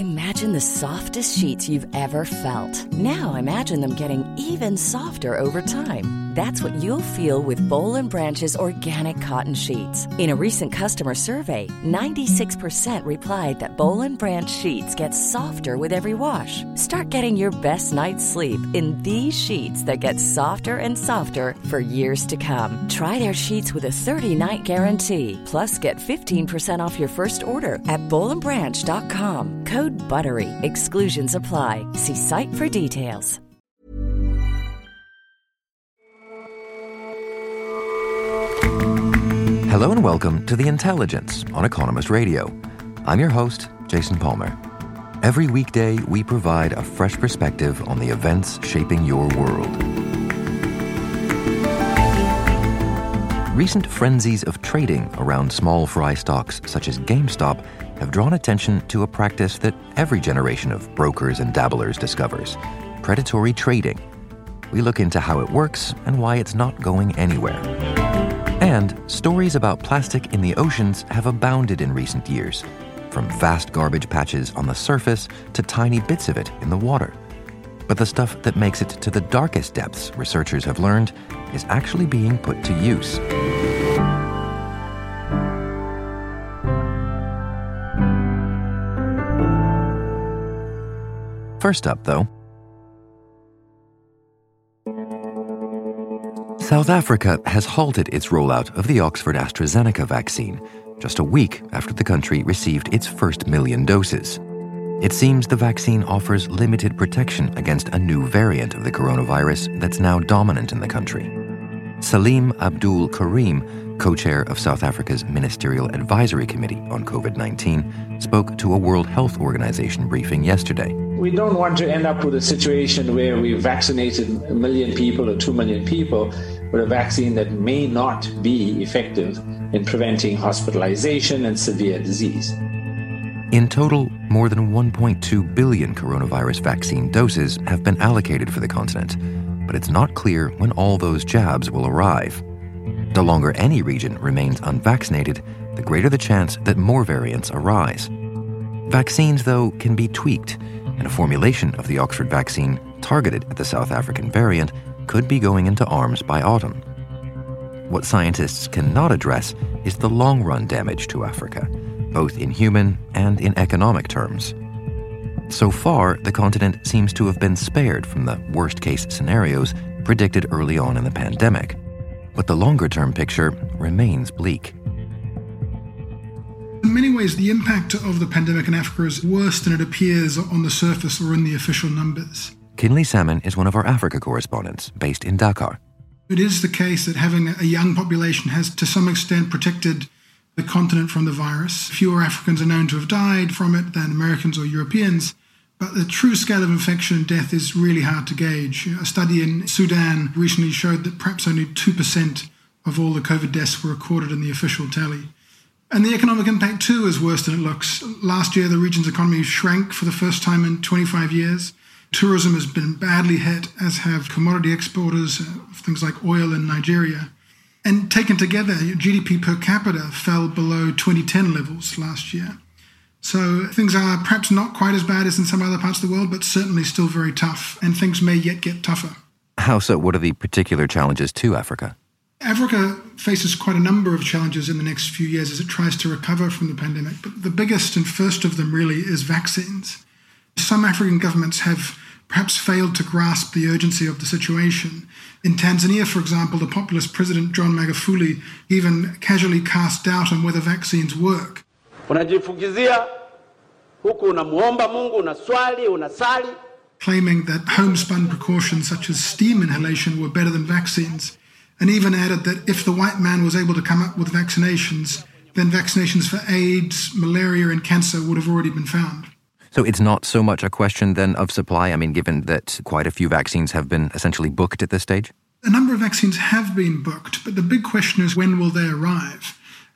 Imagine the softest sheets you've ever felt. Now imagine them getting even softer over time. That's what you'll feel with Boll & Branch's organic cotton sheets. In a recent customer survey, 96% replied that Boll & Branch sheets get softer with every wash. Start getting your best night's sleep in these sheets that get softer and softer for years to come. Try their sheets with a 30-night guarantee. Plus, get 15% off your first order at bollandbranch.com. Code BUTTERY. Exclusions apply. See site for details. Hello and welcome to The Intelligence on Economist Radio. I'm your host, Jason Palmer. Every weekday, we provide a fresh perspective on the events shaping your world. Recent frenzies of trading around small fry stocks such as GameStop have drawn attention to a practice that every generation of brokers and dabblers discovers: predatory trading. We look into how it works and why it's not going anywhere. And stories about plastic in the oceans have abounded in recent years, from vast garbage patches on the surface to tiny bits of it in the water. But the stuff that makes it to the darkest depths, researchers have learned, is actually being put to use. First up, though, South Africa has halted its rollout of the Oxford AstraZeneca vaccine, just a week after the country received its first 1 million doses. It seems the vaccine offers limited protection against a new variant of the coronavirus that's now dominant in the country. Salim Abdul Karim, co-chair of South Africa's Ministerial Advisory Committee on COVID-19, spoke to a World Health Organization briefing yesterday. We don't want to end up with a situation where we've vaccinated 1 million people or 2 million people with a vaccine that may not be effective in preventing hospitalization and severe disease. In total, more than 1.2 billion coronavirus vaccine doses have been allocated for the continent, but it's not clear when all those jabs will arrive. The longer any region remains unvaccinated, the greater the chance that more variants arise. Vaccines, though, can be tweaked, and a formulation of the Oxford vaccine targeted at the South African variant could be going into arms by autumn. What scientists cannot address is the long-run damage to Africa, both in human and in economic terms. So far, the continent seems to have been spared from the worst-case scenarios predicted early on in the pandemic, but the longer-term picture remains bleak. In many ways, the impact of the pandemic in Africa is worse than it appears on the surface or in the official numbers. Kinley Salmon is one of our Africa correspondents based in Dakar. It is the case that having a young population has to some extent protected the continent from the virus. Fewer Africans are known to have died from it than Americans or Europeans, but the true scale of infection and death is really hard to gauge. A study in Sudan recently showed that perhaps only 2% of all the COVID deaths were recorded in the official tally. And the economic impact, too, is worse than it looks. Last year, the region's economy shrank for the first time in 25 years. Tourism has been badly hit, as have commodity exporters, things like oil in Nigeria. And taken together, GDP per capita fell below 2010 levels last year. So things are perhaps not quite as bad as in some other parts of the world, but certainly still very tough, and things may yet get tougher. How so? What are the particular challenges to Africa? Africa faces quite a number of challenges in the next few years as it tries to recover from the pandemic, but the biggest and first of them really is vaccines. Some African governments have perhaps failed to grasp the urgency of the situation. In Tanzania, for example, the populist President John Magufuli even casually cast doubt on whether vaccines work. Unajifukizia huku unamuomba Mungu, unaswali, unasali, claiming that homespun precautions such as steam inhalation were better than vaccines, and even added that if the white man was able to come up with vaccinations, then vaccinations for AIDS, malaria, and cancer would have already been found. So it's not so much a question then of supply, given that quite a few vaccines have been essentially booked at this stage? A number of vaccines have been booked, but the big question is when will they arrive?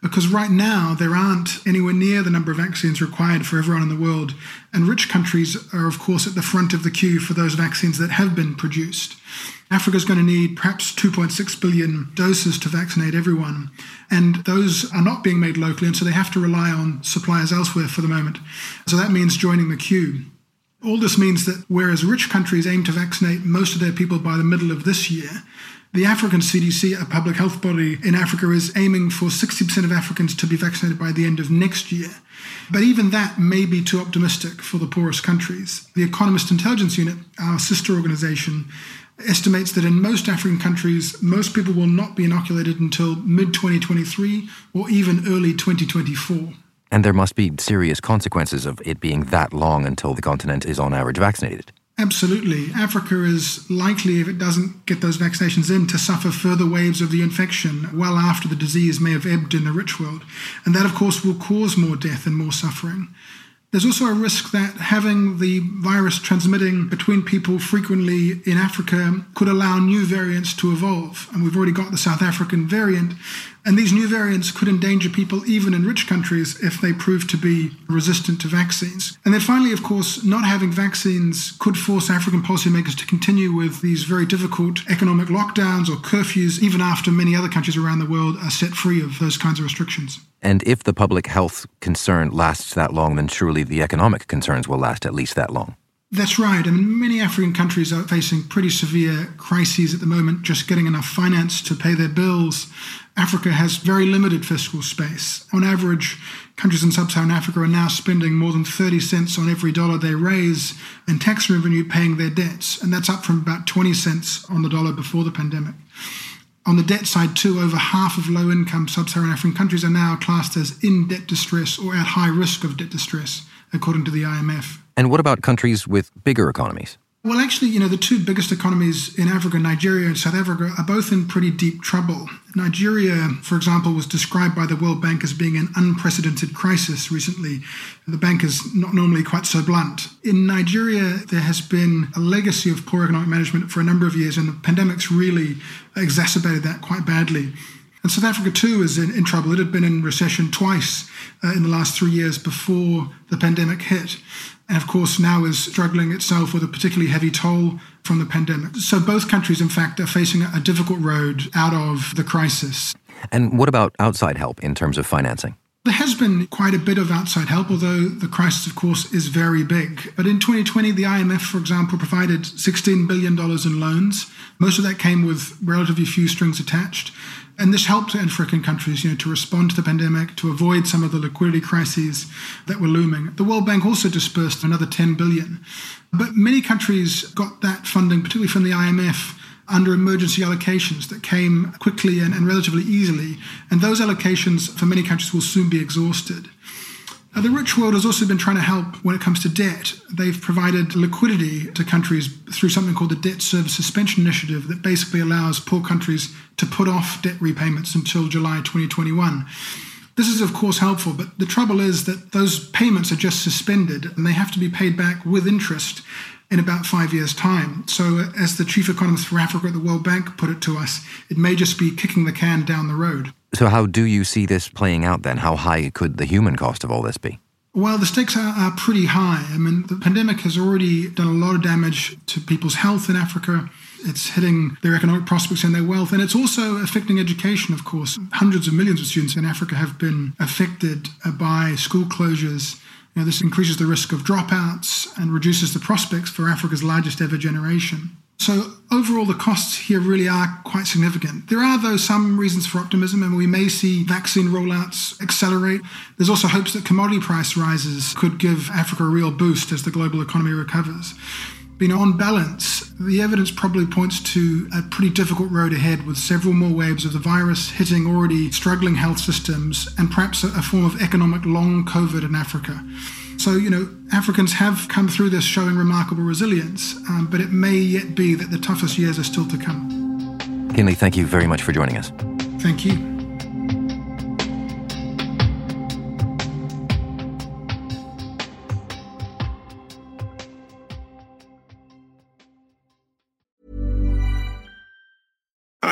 because right now there aren't anywhere near the number of vaccines required for everyone in the world, and rich countries are, of course, at the front of the queue for those vaccines that have been produced. Africa's going to need perhaps 2.6 billion doses to vaccinate everyone, and those are not being made locally, and so they have to rely on suppliers elsewhere for the moment. So that means joining the queue. All this means that whereas rich countries aim to vaccinate most of their people by the middle of this year, the African CDC, a public health body in Africa, is aiming for 60% of Africans to be vaccinated by the end of next year. But even that may be too optimistic for the poorest countries. The Economist Intelligence Unit, our sister organization, estimates that in most African countries, most people will not be inoculated until mid-2023 or even early 2024. And there must be serious consequences of it being that long until the continent is on average vaccinated. Absolutely. Africa is likely, if it doesn't get those vaccinations in, to suffer further waves of the infection well after the disease may have ebbed in the rich world. And that, of course, will cause more death and more suffering. There's also a risk that having the virus transmitting between people frequently in Africa could allow new variants to evolve. And we've already got the South African variant. And these new variants could endanger people even in rich countries if they prove to be resistant to vaccines. And then finally, of course, not having vaccines could force African policymakers to continue with these very difficult economic lockdowns or curfews, even after many other countries around the world are set free of those kinds of restrictions. And if the public health concern lasts that long, then surely the economic concerns will last at least that long. That's right. I mean, many African countries are facing pretty severe crises at the moment, just getting enough finance to pay their bills. Africa has very limited fiscal space. On average, countries in sub-Saharan Africa are now spending more than 30 cents on every dollar they raise in tax revenue paying their debts, and that's up from about 20 cents on the dollar before the pandemic. On the debt side, too, over half of low-income sub-Saharan African countries are now classed as in debt distress or at high risk of debt distress, according to the IMF. And what about countries with bigger economies? Well, actually, the two biggest economies in Africa, Nigeria and South Africa, are both in pretty deep trouble. Nigeria, for example, was described by the World Bank as being an unprecedented crisis recently. The bank is not normally quite so blunt. In Nigeria, there has been a legacy of poor economic management for a number of years, and the pandemic's really exacerbated that quite badly. And South Africa, too, is in trouble. It had been in recession twice in the last 3 years before the pandemic hit. And, of course, now is struggling itself with a particularly heavy toll from the pandemic. So both countries, in fact, are facing a difficult road out of the crisis. And what about outside help in terms of financing? There has been quite a bit of outside help, although the crisis, of course, is very big. But in 2020, the IMF, for example, provided $16 billion in loans. Most of that came with relatively few strings attached. And this helped African countries, to respond to the pandemic, to avoid some of the liquidity crises that were looming. The World Bank also dispersed another $10 billion. But many countries got that funding, particularly from the IMF, under emergency allocations that came quickly and relatively easily. And those allocations, for many countries, will soon be exhausted. The rich world has also been trying to help when it comes to debt. They've provided liquidity to countries through something called the Debt Service Suspension Initiative that basically allows poor countries to put off debt repayments until July 2021. This is, of course, helpful, but the trouble is that those payments are just suspended and they have to be paid back with interest in about 5 years' time. So as the chief economist for Africa at the World Bank put it to us, it may just be kicking the can down the road. So how do you see this playing out then? How high could the human cost of all this be? Well, the stakes are pretty high. I mean, the pandemic has already done a lot of damage to people's health in Africa. It's hitting their economic prospects and their wealth. And it's also affecting education, of course. Hundreds of millions of students in Africa have been affected by school closures. This increases the risk of dropouts and reduces the prospects for Africa's largest ever generation. So overall, the costs here really are quite significant. There are, though, some reasons for optimism, and we may see vaccine rollouts accelerate. There's also hopes that commodity price rises could give Africa a real boost as the global economy recovers. But, on balance, the evidence probably points to a pretty difficult road ahead with several more waves of the virus hitting already struggling health systems and perhaps a form of economic long COVID in Africa. So, Africans have come through this showing remarkable resilience, but it may yet be that the toughest years are still to come. Kinley, thank you very much for joining us. Thank you.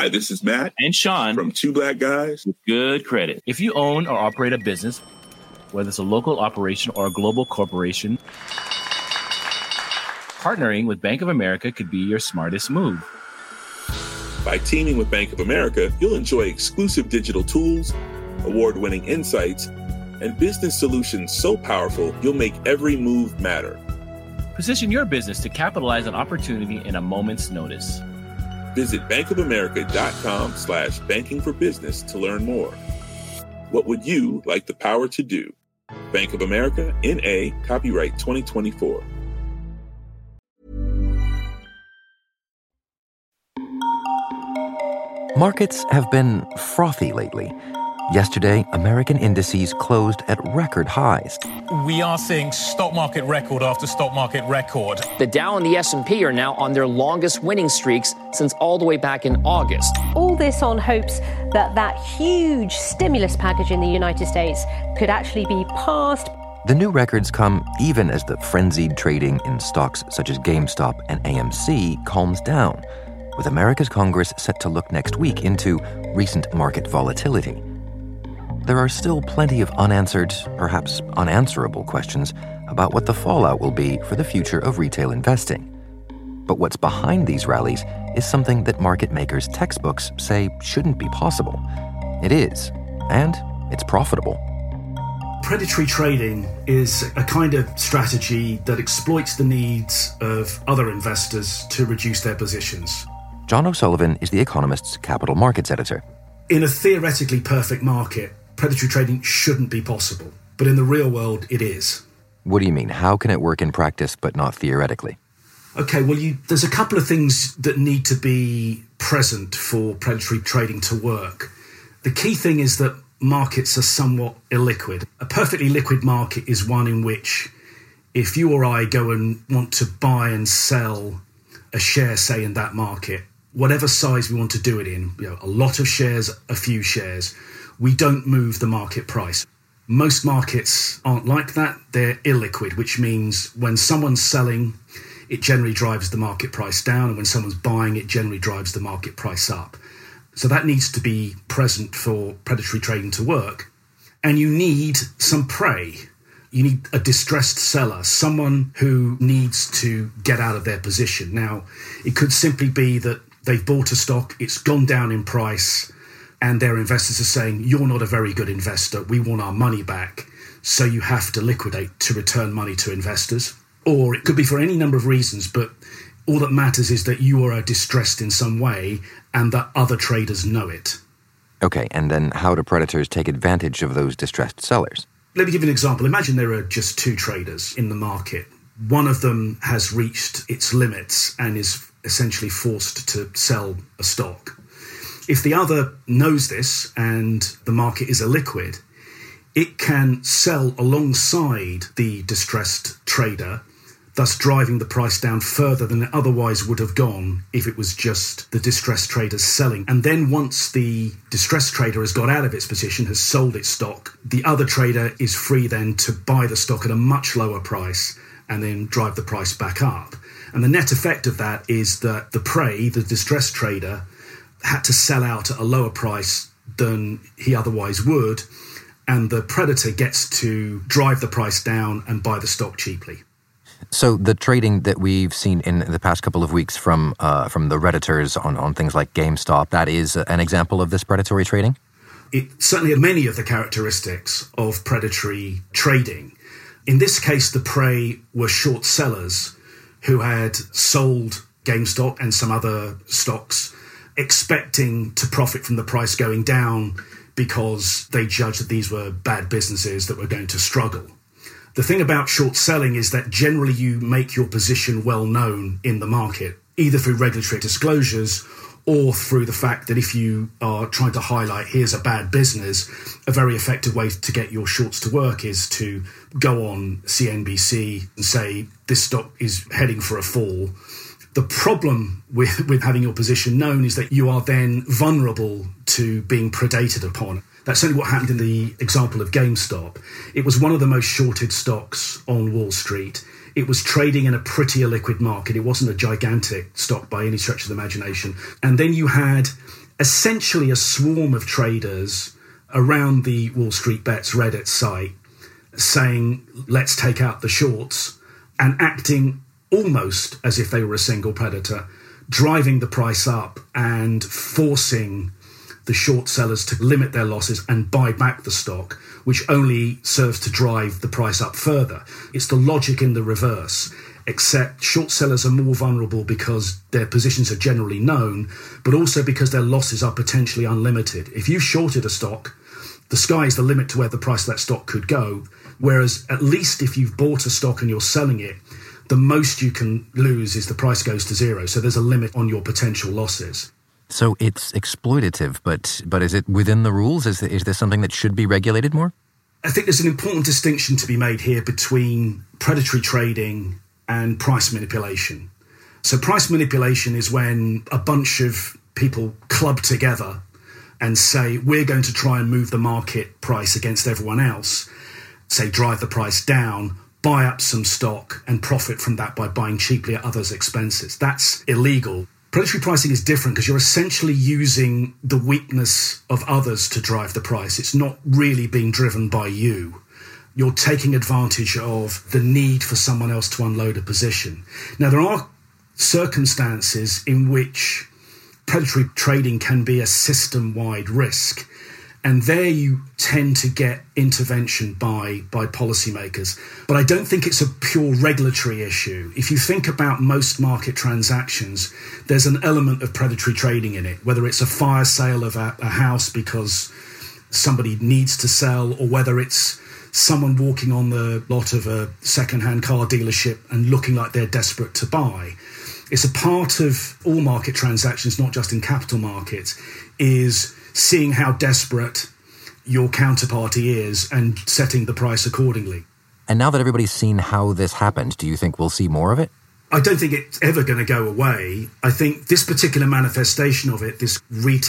Hi, this is Matt and Sean from Two Black Guys with Good Credit. If you own or operate a business, whether it's a local operation or a global corporation, partnering with Bank of America could be your smartest move. By teaming with Bank of America, you'll enjoy exclusive digital tools, award-winning insights, and business solutions so powerful you'll make every move matter. Position your business to capitalize on opportunity in a moment's notice. Visit bankofamerica.com/banking for business to learn more. What would you like the power to do? Bank of America, N.A., copyright 2024. Markets have been frothy lately. Yesterday, American indices closed at record highs. We are seeing stock market record after stock market record. The Dow and the S&P are now on their longest winning streaks since all the way back in August. All this on hopes that huge stimulus package in the United States could actually be passed. The new records come even as the frenzied trading in stocks such as GameStop and AMC calms down, with America's Congress set to look next week into recent market volatility. There are still plenty of unanswered, perhaps unanswerable questions about what the fallout will be for the future of retail investing. But what's behind these rallies is something that market makers' textbooks say shouldn't be possible. It is, and it's profitable. Predatory trading is a kind of strategy that exploits the needs of other investors to reduce their positions. John O'Sullivan is The Economist's capital markets editor. In a theoretically perfect market, predatory trading shouldn't be possible, but in the real world, it is. What do you mean? How can it work in practice but not theoretically? Okay, well, there's a couple of things that need to be present for predatory trading to work. The key thing is that markets are somewhat illiquid. A perfectly liquid market is one in which if you or I go and want to buy and sell a share, say, in that market, whatever size we want to do it in, a lot of shares, a few shares, we don't move the market price. Most markets aren't like that. They're illiquid, which means when someone's selling, it generally drives the market price down, and when someone's buying, it generally drives the market price up. So that needs to be present for predatory trading to work. And you need some prey. You need a distressed seller, someone who needs to get out of their position. Now, it could simply be that they've bought a stock, it's gone down in price, and their investors are saying, you're not a very good investor, we want our money back, so you have to liquidate to return money to investors. Or it could be for any number of reasons, but all that matters is that you are distressed in some way and that other traders know it. Okay, and then how do predators take advantage of those distressed sellers? Let me give you an example. Imagine there are just two traders in the market. One of them has reached its limits and is essentially forced to sell a stock. If the other knows this and the market is illiquid, it can sell alongside the distressed trader, thus driving the price down further than it otherwise would have gone if it was just the distressed traders selling. And then once the distressed trader has got out of its position, has sold its stock, the other trader is free then to buy the stock at a much lower price and then drive the price back up. And the net effect of that is that the prey, the distressed trader, had to sell out at a lower price than he otherwise would, and the predator gets to drive the price down and buy the stock cheaply. So the trading that we've seen in the past couple of weeks from the Redditors on things like GameStop, that is an example of this predatory trading? It certainly had many of the characteristics of predatory trading. In this case, the prey were short sellers who had sold GameStop and some other stocks expecting to profit from the price going down because they judged that these were bad businesses that were going to struggle. The thing about short selling is that generally you make your position well known in the market, either through regulatory disclosures or through the fact that if you are trying to highlight here's a bad business, a very effective way to get your shorts to work is to go on CNBC and say this stock is heading for a fall. The problem with having your position known is that you are then vulnerable to being predated upon. That's certainly what happened in the example of GameStop. It was one of the most shorted stocks on Wall Street. It was trading in a pretty illiquid market. It wasn't a gigantic stock by any stretch of the imagination. And then you had essentially a swarm of traders around the Wall Street Bets Reddit site saying, let's take out the shorts, and acting almost as if they were a single predator, driving the price up and forcing the short sellers to limit their losses and buy back the stock, which only serves to drive the price up further. It's the logic in the reverse, except short sellers are more vulnerable because their positions are generally known, but also because their losses are potentially unlimited. If you've shorted a stock, the sky is the limit to where the price of that stock could go, whereas at least if you've bought a stock and you're selling it, the most you can lose is the price goes to zero. So there's a limit on your potential losses. So it's exploitative, but is it within the rules? Is this something that should be regulated more? I think there's an important distinction to be made here between predatory trading and price manipulation. So price manipulation is when a bunch of people club together and say, we're going to try and move the market price against everyone else, say drive the price down, buy up some stock and profit from that by buying cheaply at others' expenses. That's illegal. Predatory pricing is different because you're essentially using the weakness of others to drive the price. It's not really being driven by you. You're taking advantage of the need for someone else to unload a position. Now, there are circumstances in which predatory trading can be a system-wide risk. And there you tend to get intervention by policymakers. But I don't think it's a pure regulatory issue. If you think about most market transactions, there's an element of predatory trading in it, whether it's a fire sale of a house because somebody needs to sell, or whether it's someone walking on the lot of a second-hand car dealership and looking like they're desperate to buy. It's a part of all market transactions, not just in capital markets, is seeing how desperate your counterparty is and setting the price accordingly. And now that everybody's seen how this happened, do you think we'll see more of it? I don't think it's ever going to go away. I think this particular manifestation of it, this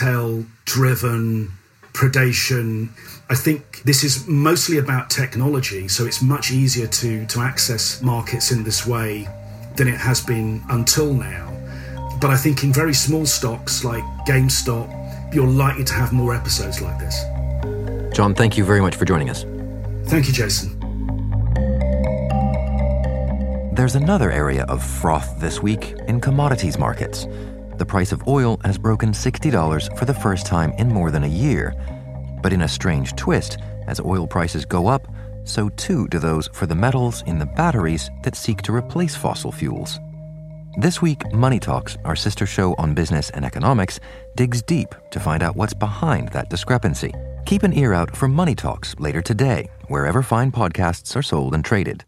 retail-driven predation, I think this is mostly about technology, so it's much easier to access markets in this way than it has been until now. But I think in very small stocks like GameStop, you're likely to have more episodes like this. John, thank you very much for joining us. Thank you, Jason. There's another area of froth this week in commodities markets. The price of oil has broken $60 for the first time in more than a year. But in a strange twist, as oil prices go up, so too do those for the metals in the batteries that seek to replace fossil fuels. This week, Money Talks, our sister show on business and economics, digs deep to find out what's behind that discrepancy. Keep an ear out for Money Talks later today, wherever fine podcasts are sold and traded.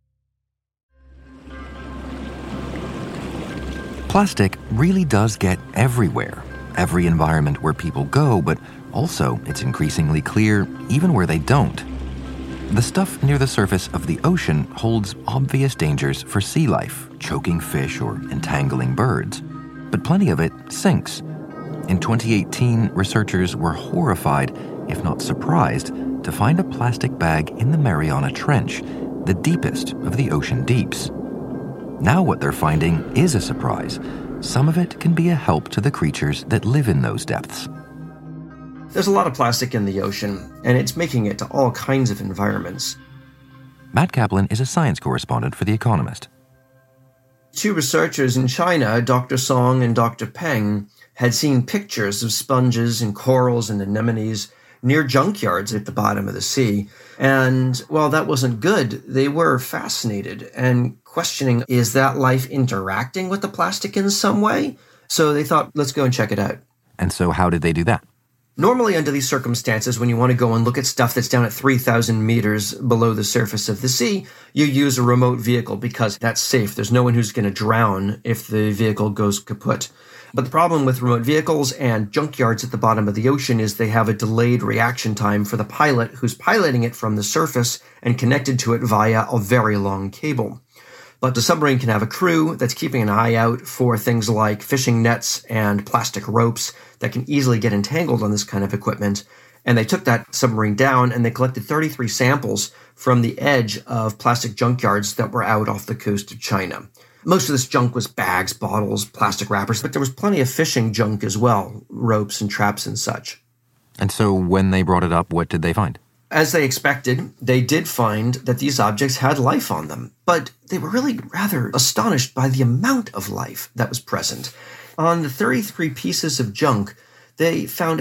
Plastic really does get everywhere, every environment where people go, but also it's increasingly clear even where they don't. The stuff near the surface of the ocean holds obvious dangers for sea life, choking fish or entangling birds. But plenty of it sinks. In 2018, researchers were horrified, if not surprised, to find a plastic bag in the Mariana Trench, the deepest of the ocean deeps. Now what they're finding is a surprise. Some of it can be a help to the creatures that live in those depths. There's a lot of plastic in the ocean, and it's making it to all kinds of environments. Matt Kaplan is a science correspondent for The Economist. Two researchers in China, Dr. Song and Dr. Peng, had seen pictures of sponges and corals and anemones near junkyards at the bottom of the sea. And while that wasn't good, they were fascinated and questioning, is that life interacting with the plastic in some way? So they thought, let's go and check it out. And so how did they do that? Normally, under these circumstances, when you want to go and look at stuff that's down at 3,000 meters below the surface of the sea, you use a remote vehicle because that's safe. There's no one who's going to drown if the vehicle goes kaput. But the problem with remote vehicles and junkyards at the bottom of the ocean is they have a delayed reaction time for the pilot who's piloting it from the surface and connected to it via a very long cable. But the submarine can have a crew that's keeping an eye out for things like fishing nets and plastic ropes that can easily get entangled on this kind of equipment. And they took that submarine down and they collected 33 samples from the edge of plastic junkyards that were out off the coast of China. Most of this junk was bags, bottles, plastic wrappers, but there was plenty of fishing junk as well, ropes and traps and such. And so when they brought it up, what did they find? As they expected, they did find that these objects had life on them, but they were really rather astonished by the amount of life that was present. On the 33 pieces of junk, they found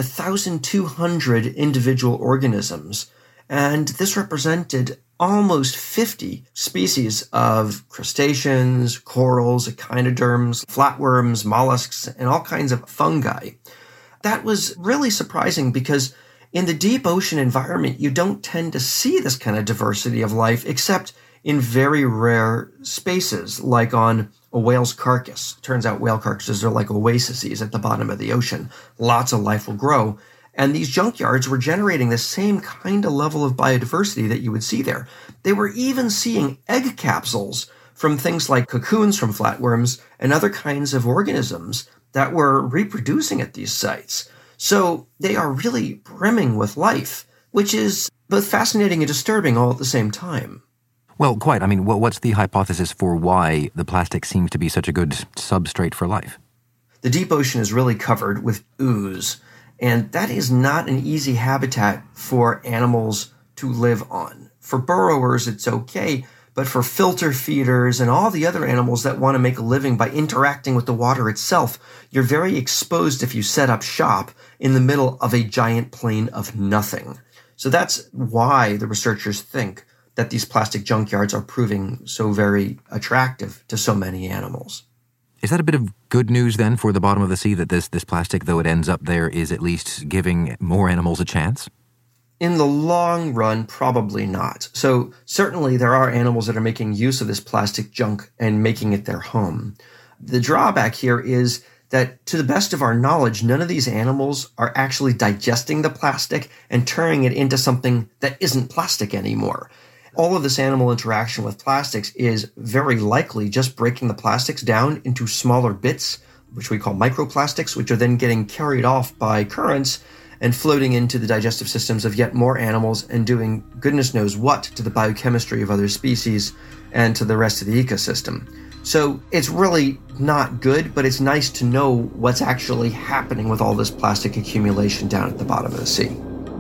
1,200 individual organisms, and this represented almost 50 species of crustaceans, corals, echinoderms, flatworms, mollusks, and all kinds of fungi. That was really surprising because in the deep ocean environment, you don't tend to see this kind of diversity of life except in very rare spaces, like on a whale's carcass. Turns out whale carcasses are like oases at the bottom of the ocean. Lots of life will grow. And these junkyards were generating the same kind of level of biodiversity that you would see there. They were even seeing egg capsules from things like cocoons from flatworms and other kinds of organisms that were reproducing at these sites. So they are really brimming with life, which is both fascinating and disturbing all at the same time. Well, quite. I mean, what's the hypothesis for why the plastic seems to be such a good substrate for life? The deep ocean is really covered with ooze, and that is not an easy habitat for animals to live on. For burrowers, it's okay, but for filter feeders and all the other animals that want to make a living by interacting with the water itself, you're very exposed if you set up shop in the middle of a giant plain of nothing. So that's why the researchers think that these plastic junkyards are proving so very attractive to so many animals. Is that a bit of good news then for the bottom of the sea, that this plastic, though it ends up there, is at least giving more animals a chance? In the long run, probably not. So certainly there are animals that are making use of this plastic junk and making it their home. The drawback here is that, to the best of our knowledge, none of these animals are actually digesting the plastic and turning it into something that isn't plastic anymore. All of this animal interaction with plastics is very likely just breaking the plastics down into smaller bits, which we call microplastics, which are then getting carried off by currents and floating into the digestive systems of yet more animals and doing goodness knows what to the biochemistry of other species and to the rest of the ecosystem. So it's really not good, but it's nice to know what's actually happening with all this plastic accumulation down at the bottom of the sea.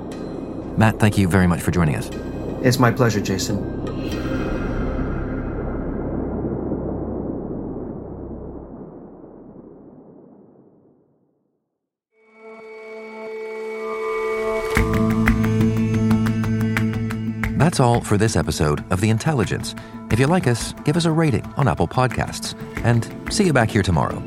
Matt, thank you very much for joining us. It's my pleasure, Jason. That's all for this episode of The Intelligence. If you like us, give us a rating on Apple Podcasts. And see you back here tomorrow.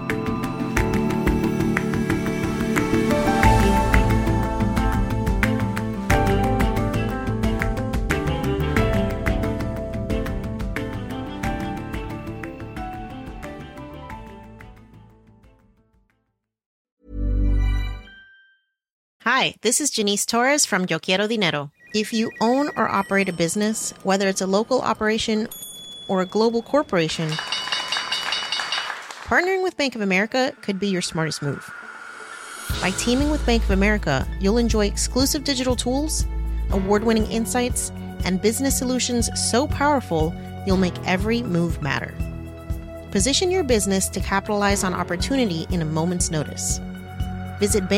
Hi, this is Janice Torres from Yo Quiero Dinero. If you own or operate a business, whether it's a local operation or a global corporation, partnering with Bank of America could be your smartest move. By teaming with Bank of America, you'll enjoy exclusive digital tools, award-winning insights, and business solutions so powerful you'll make every move matter. Position your business to capitalize on opportunity in a moment's notice. Visit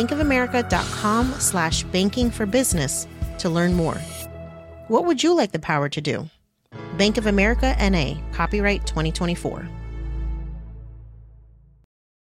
bankofamerica.com/bankingforbusiness to learn more. What would you like the power to do? Bank of America, N.A., copyright 2024.